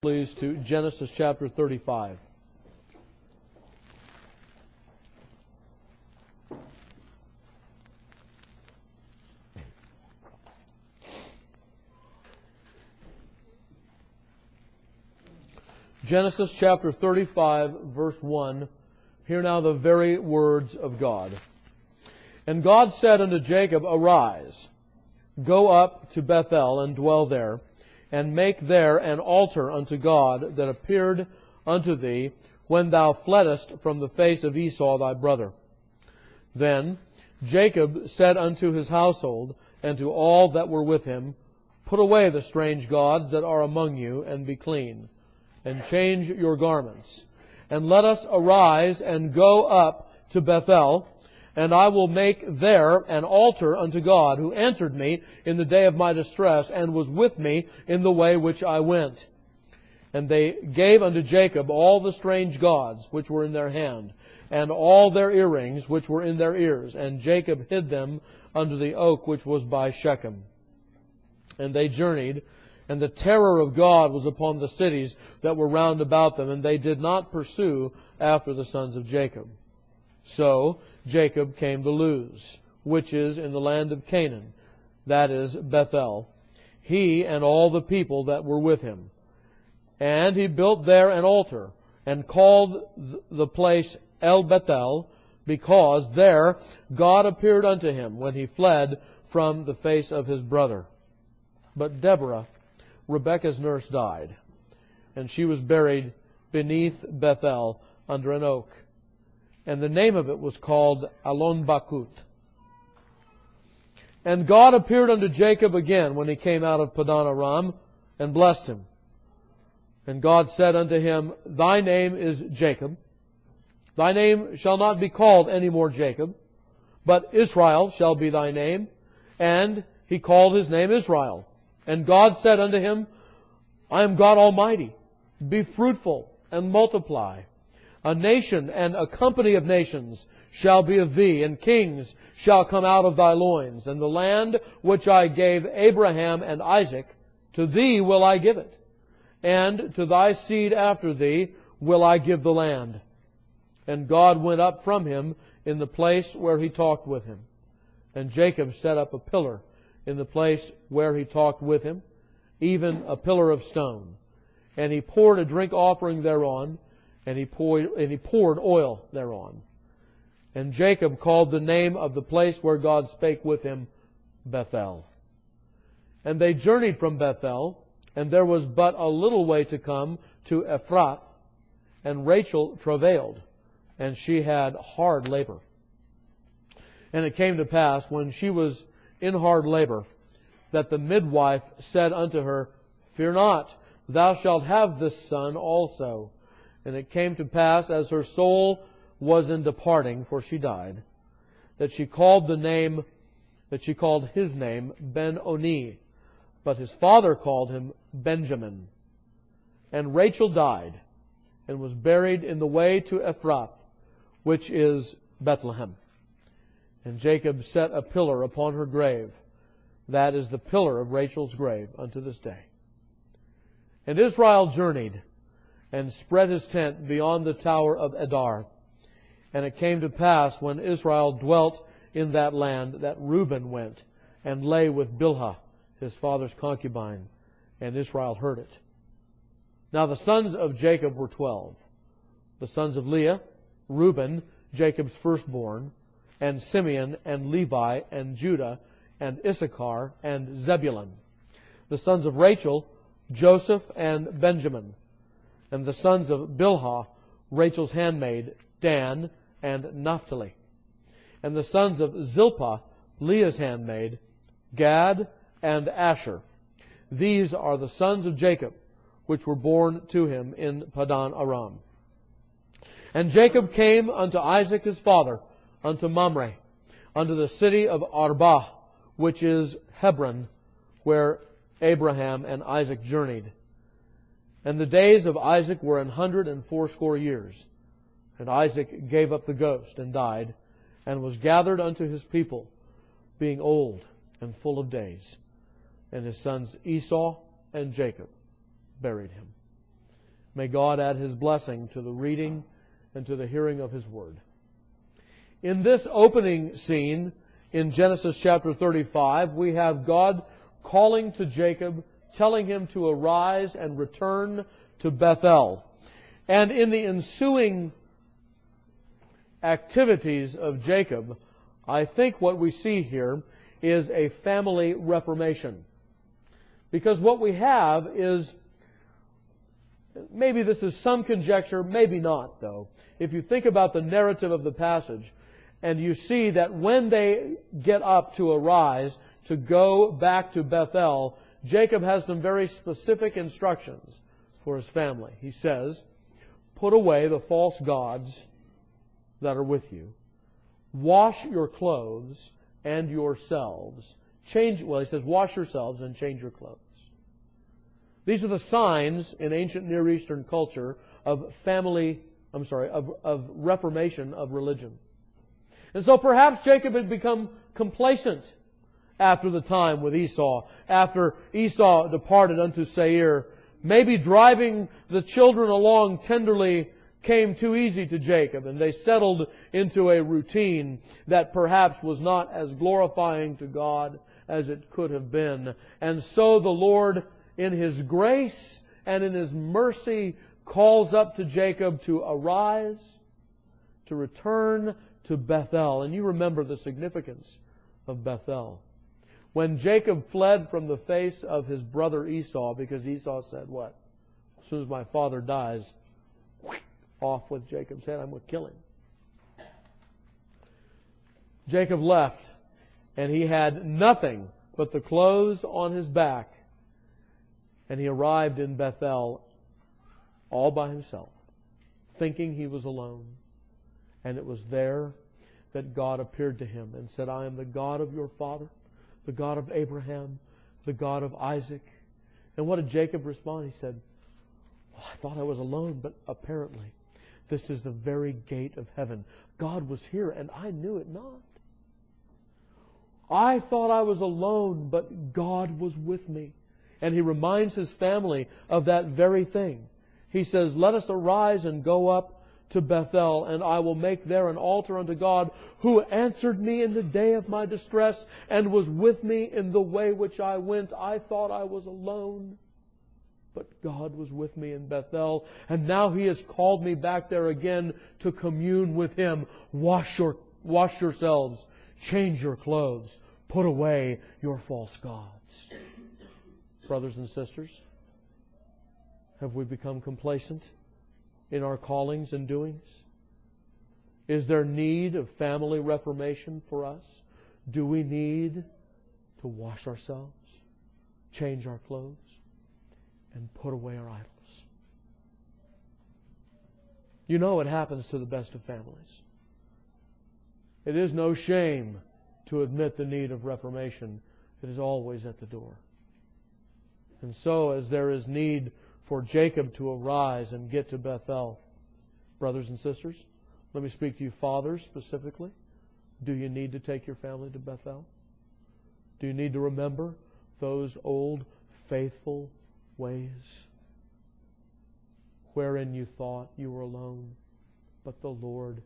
Please to Genesis chapter 35. Genesis chapter 35, verse 1. Hear now the very words of God. And God said unto Jacob, Arise, go up to Bethel, and dwell there, and make there an altar unto God that appeared unto thee when thou fleddest from the face of Esau thy brother. Then Jacob said unto his household, and to all that were with him, Put away the strange gods that are among you, and be clean, and change your garments. And let us arise and go up to Bethel, and I will make there an altar unto God, who answered me in the day of my distress, and was with me in the way which I went. And they gave unto Jacob all the strange gods which were in their hand, and all their earrings which were in their ears. And Jacob hid them under the oak which was by Shechem. And they journeyed, and the terror of God was upon the cities that were round about them, and they did not pursue after the sons of Jacob. So Jacob came to Luz, which is in the land of Canaan, that is Bethel, he and all the people that were with him. And he built there an altar, and called the place El Bethel, because there God appeared unto him when he fled from the face of his brother. But Deborah, Rebekah's nurse, died, and she was buried beneath Bethel under an oak. And the name of it was called Alon Bakut. And God appeared unto Jacob again when he came out of Padan Aram, and blessed him. And God said unto him, Thy name is Jacob. Thy name shall not be called any more Jacob, but Israel shall be thy name. And he called his name Israel. And God said unto him, I am God Almighty. Be fruitful and multiply. A nation and a company of nations shall be of thee, and kings shall come out of thy loins. And the land which I gave Abraham and Isaac, to thee will I give it. And to thy seed after thee will I give the land. And God went up from him in the place where he talked with him. And Jacob set up a pillar in the place where he talked with him, even a pillar of stone. And he poured a drink offering thereon, and he poured oil thereon. And Jacob called the name of the place where God spake with him, Bethel. And they journeyed from Bethel, and there was but a little way to come to Ephrath, and Rachel travailed, and she had hard labor. And it came to pass, when she was in hard labor, that the midwife said unto her, Fear not, thou shalt have this son also. And it came to pass, as her soul was in departing, for she died, that she called his name Ben-Oni, but his father called him Benjamin. And Rachel died, and was buried in the way to Ephrath, which is Bethlehem. And Jacob set a pillar upon her grave. That is the pillar of Rachel's grave unto this day. And Israel journeyed, and spread his tent beyond the tower of Edar. And it came to pass, when Israel dwelt in that land, that Reuben went and lay with Bilhah, his father's concubine, and Israel heard it. Now the sons of Jacob were 12. The sons of Leah, Reuben, Jacob's firstborn, and Simeon, and Levi, and Judah, and Issachar, and Zebulun. The sons of Rachel, Joseph, and Benjamin. And the sons of Bilhah, Rachel's handmaid, Dan, and Naphtali. And the sons of Zilpah, Leah's handmaid, Gad, and Asher. These are the sons of Jacob, which were born to him in Padan Aram. And Jacob came unto Isaac his father, unto Mamre, unto the city of Arba, which is Hebron, where Abraham and Isaac journeyed. And the days of Isaac were 180 years. And Isaac gave up the ghost and died, and was gathered unto his people, being old and full of days. And his sons Esau and Jacob buried him. May God add His blessing to the reading and to the hearing of His Word. In this opening scene in Genesis chapter 35, we have God calling to Jacob, telling him to arise and return to Bethel. And in the ensuing activities of Jacob, I think what we see here is a family reformation. Because what we have is, maybe this is some conjecture, maybe not though. If you think about the narrative of the passage, and you see that when they get up to arise to go back to Bethel, Jacob has some very specific instructions for his family. He says, put away the false gods that are with you. Wash your clothes and yourselves. He says, wash yourselves and change your clothes. These are the signs in ancient Near Eastern culture of reformation of religion. And so perhaps Jacob had become complacent after the time with Esau. After Esau departed unto Seir, maybe driving the children along tenderly came too easy to Jacob, and they settled into a routine that perhaps was not as glorifying to God as it could have been. And so the Lord, in His grace and in His mercy, calls up to Jacob to arise, to return to Bethel. And you remember the significance of Bethel. When Jacob fled from the face of his brother Esau, because Esau said, what? As soon as my father dies, off with Jacob's head, I'm going to kill him. Jacob left, and he had nothing but the clothes on his back, and he arrived in Bethel all by himself, thinking he was alone. And it was there that God appeared to him and said, I am the God of your father, the God of Abraham, the God of Isaac. And what did Jacob respond? He said, well, I thought I was alone, but apparently this is the very gate of heaven. God was here, and I knew it not. I thought I was alone, but God was with me. And he reminds his family of that very thing. He says, let us arise and go up to Bethel, and I will make there an altar unto God, who answered me in the day of my distress, and was with me in the way which I went. I thought I was alone, but God was with me in Bethel, and now He has called me back there again to commune with Him. Wash yourselves, change your clothes, put away your false gods. Brothers and sisters, have we become complacent in our callings and doings? Is there need of family reformation for us? Do we need to wash ourselves, change our clothes, and put away our idols? You know it happens to the best of families. It is no shame to admit the need of reformation. It is always at the door. And so, as there is need for Jacob to arise and get to Bethel, brothers and sisters, let me speak to you fathers specifically. Do you need to take your family to Bethel? Do you need to remember those old faithful ways wherein you thought you were alone, but the Lord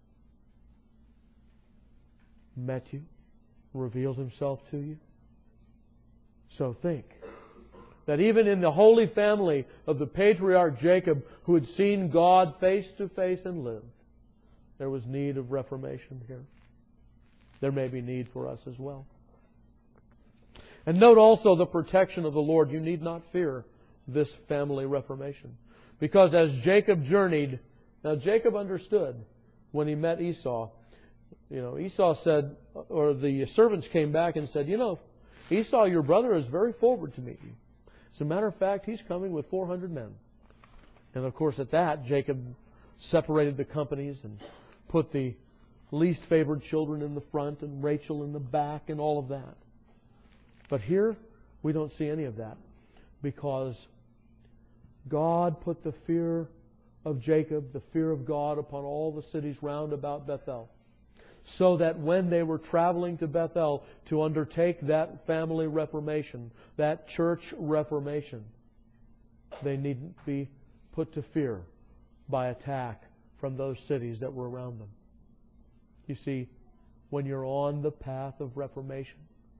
met you, revealed Himself to you? So think that even in the holy family of the patriarch Jacob, who had seen God face to face and lived, there was need of reformation here. There may be need for us as well. And note also the protection of the Lord. You need not fear this family reformation. Because as Jacob journeyed, now Jacob understood when he met Esau. Esau said, or the servants came back and said, Esau, your brother, is very forward to meet you. As a matter of fact, he's coming with 400 men. And of course at that, Jacob separated the companies and put the least favored children in the front and Rachel in the back and all of that. But here, we don't see any of that, because God put the fear of Jacob, the fear of God, upon all the cities round about Bethel, so that when they were traveling to Bethel to undertake that family reformation, that church reformation, they needn't be put to fear by attack from those cities that were around them. You see, when you're on the path of reformation,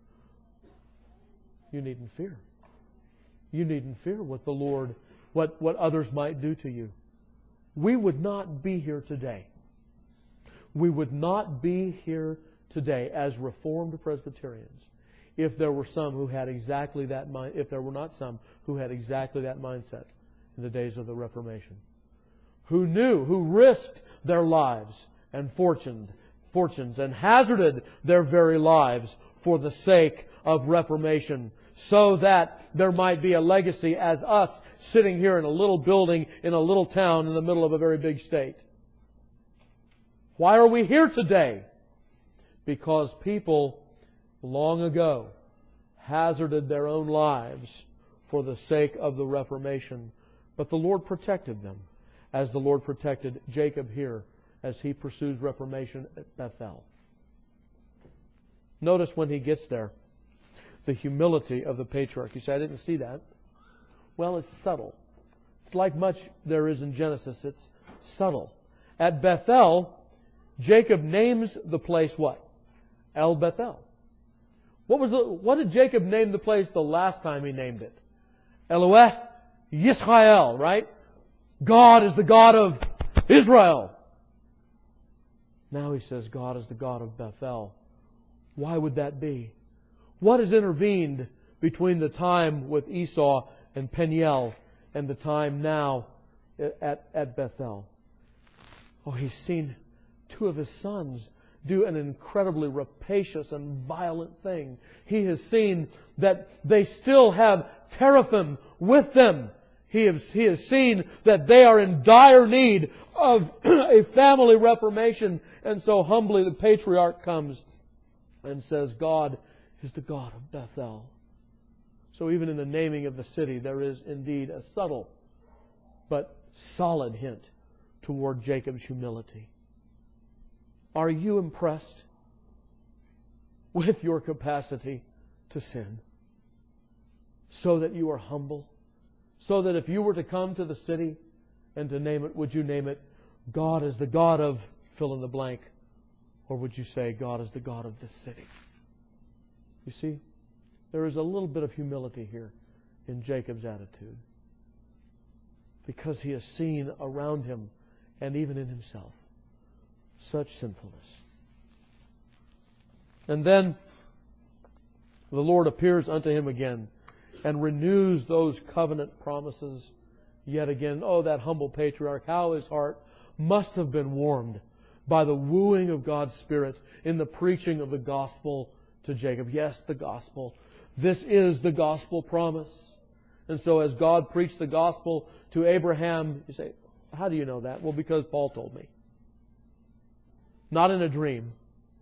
you needn't fear. You needn't fear what the Lord, what others might do to you. We would not be here today. We would not be here today as Reformed Presbyterians if there were some who had exactly that mind, if there were not some who had exactly that mindset in the days of the Reformation. Who knew, who risked their lives and fortunes and hazarded their very lives for the sake of reformation, so that there might be a legacy as us sitting here in a little building in a little town in the middle of a very big state. Why are we here today? Because people long ago hazarded their own lives for the sake of the Reformation. But the Lord protected them, as the Lord protected Jacob here as he pursues reformation at Bethel. Notice when he gets there, the humility of the patriarch. You say, I didn't see that. Well, it's subtle. It's like much there is in Genesis. It's subtle. At Bethel, Jacob names the place what? El Bethel. What did Jacob name the place the last time he named it? Eloheh Yisrael, right? God is the God of Israel. Now he says God is the God of Bethel. Why would that be? What has intervened between the time with Esau and Peniel and the time now at Bethel? Oh, he's seen two of his sons do an incredibly rapacious and violent thing. He has seen that they still have teraphim with them. He has seen that they are in dire need of a family reformation. And so humbly the patriarch comes and says, God is the God of Bethel. So even in the naming of the city, there is indeed a subtle but solid hint toward Jacob's humility. Are you impressed with your capacity to sin? So that you are humble? So that if you were to come to the city and to name it, would you name it, God is the God of fill in the blank? Or would you say, God is the God of this city? You see, there is a little bit of humility here in Jacob's attitude. Because he has seen around him and even in himself such sinfulness. And then the Lord appears unto him again and renews those covenant promises yet again. Oh, that humble patriarch, how his heart must have been warmed by the wooing of God's Spirit in the preaching of the gospel to Jacob. Yes, the gospel. This is the gospel promise. And so as God preached the gospel to Abraham, you say, how do you know that? Well, because Paul told me. Not in a dream.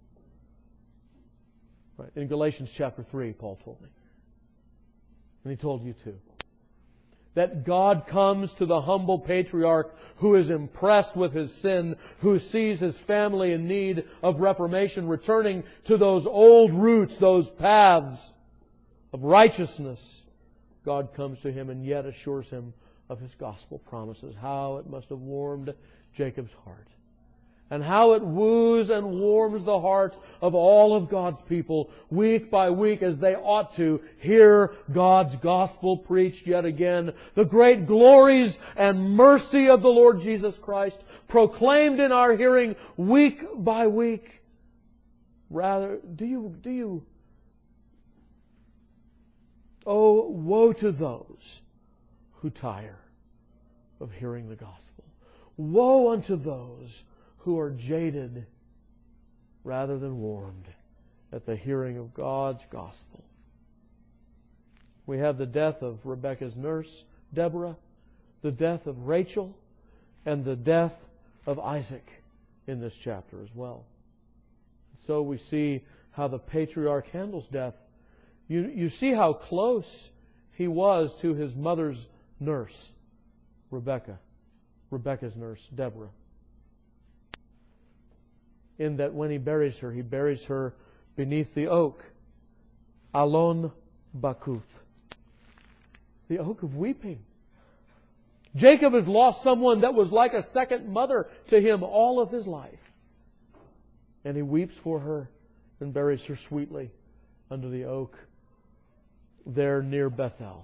Right. In Galatians chapter 3, Paul told me. And he told you too. That God comes to the humble patriarch who is impressed with his sin, who sees his family in need of reformation, returning to those old roots, those paths of righteousness. God comes to him and yet assures him of his gospel promises. How it must have warmed Jacob's heart. And how it woos and warms the heart of all of God's people week by week as they ought to hear God's gospel preached yet again. The great glories and mercy of the Lord Jesus Christ proclaimed in our hearing week by week. Rather, oh, woe to those who tire of hearing the gospel. Woe unto those who are jaded rather than warmed at the hearing of God's gospel. We have the death of Rebekah's nurse, Deborah, the death of Rachel, and the death of Isaac in this chapter as well. So we see how the patriarch handles death. You see how close he was to his mother's nurse, Rebekah's nurse, Deborah. In that when he buries her beneath the oak, Alon Bakuth, the oak of weeping. Jacob has lost someone that was like a second mother to him all of his life. And he weeps for her and buries her sweetly under the oak there near Bethel.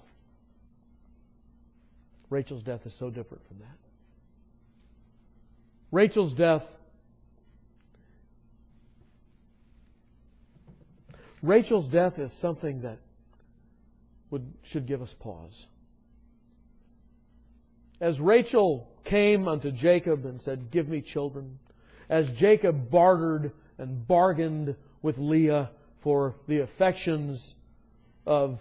Rachel's death is so different from that. Rachel's death is something that should give us pause. As Rachel came unto Jacob and said, "Give me children," as Jacob bartered and bargained with Leah for the affections of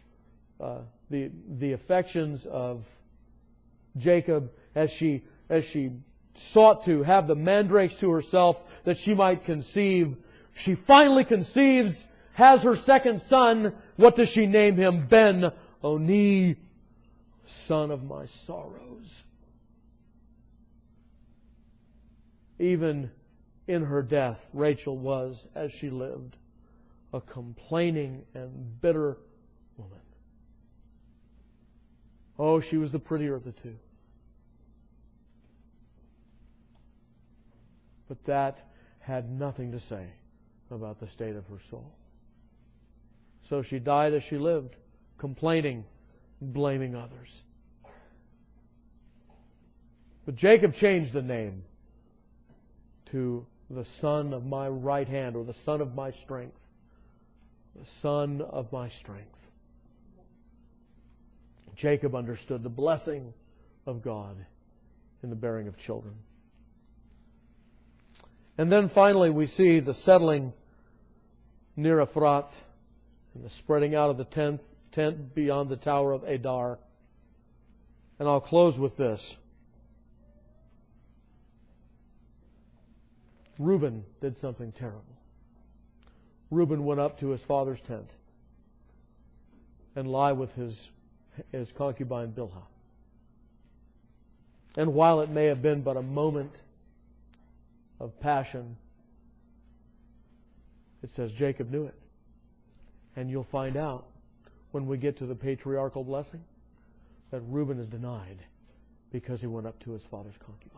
the affections of Jacob, as she sought to have the mandrakes to herself that she might conceive, she finally conceives, has her second son. What does she name him? Ben-Oni, son of my sorrows. Even in her death, Rachel was, as she lived, a complaining and bitter woman. Oh, she was the prettier of the two. But that had nothing to say about the state of her soul. So she died as she lived, complaining, blaming others. But Jacob changed the name to the son of my right hand, or the son of my strength. The son of my strength. Jacob understood the blessing of God in the bearing of children. And then finally we see the settling near Ephrath and the spreading out of the tent beyond the tower of Adar. And I'll close with this. Reuben did something terrible. Reuben went up to his father's tent and lay with his concubine Bilhah. And while it may have been but a moment of passion, it says Jacob knew it. And you'll find out when we get to the patriarchal blessing that Reuben is denied because he went up to his father's concubine.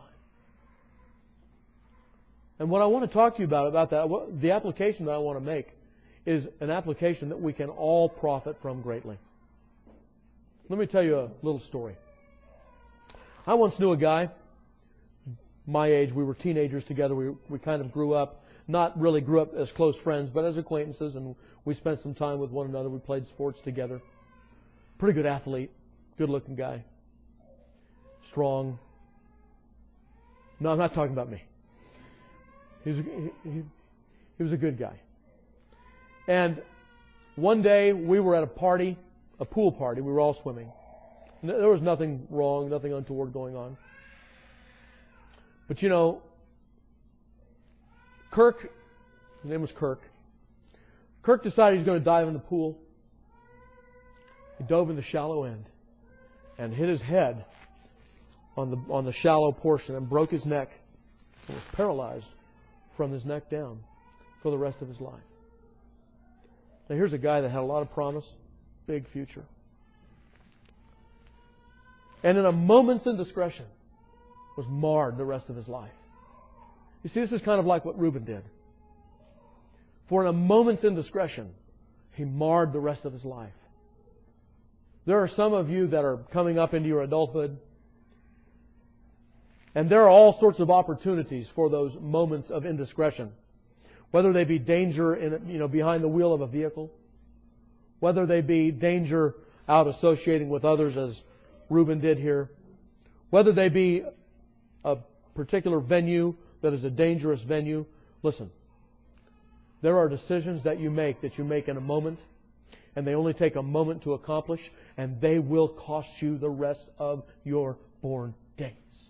And what I want to talk to you about that, the application that I want to make is an application that we can all profit from greatly. Let me tell you a little story. I once knew a guy, my age, we were teenagers together, we kind of grew up, not really grew up as close friends, but as acquaintances, and we spent some time with one another, we played sports together. Pretty good athlete, good looking guy, strong. No, I'm not talking about me. He was a good guy. And one day we were at a party, a pool party. We were all swimming. There was nothing wrong, nothing untoward going on. But you know, Kirk, his name was Kirk. Kirk decided he was going to dive in the pool. He dove in the shallow end and hit his head on the shallow portion and broke his neck and was paralyzed from his neck down for the rest of his life. Now here's a guy that had a lot of promise, big future. And in a moment's indiscretion was marred the rest of his life. You see, this is kind of like what Reuben did. For in a moment's indiscretion, he marred the rest of his life. There are some of you that are coming up into your adulthood, and there are all sorts of opportunities for those moments of indiscretion. Whether they be danger behind the wheel of a vehicle, whether they be danger out associating with others as Reuben did here, whether they be a particular venue that is a dangerous venue. Listen, there are decisions that you make in a moment, and they only take a moment to accomplish, and they will cost you the rest of your born days.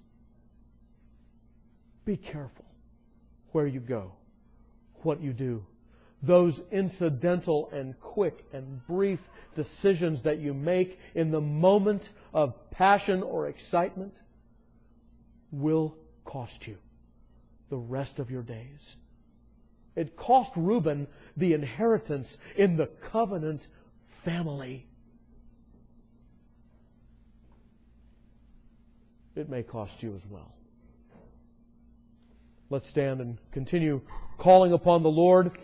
Be careful where you go, what you do. Those incidental and quick and brief decisions that you make in the moment of passion or excitement will cost you the rest of your days. It cost Reuben the inheritance in the covenant family. it may cost you as well. Let's stand and continue calling upon the Lord.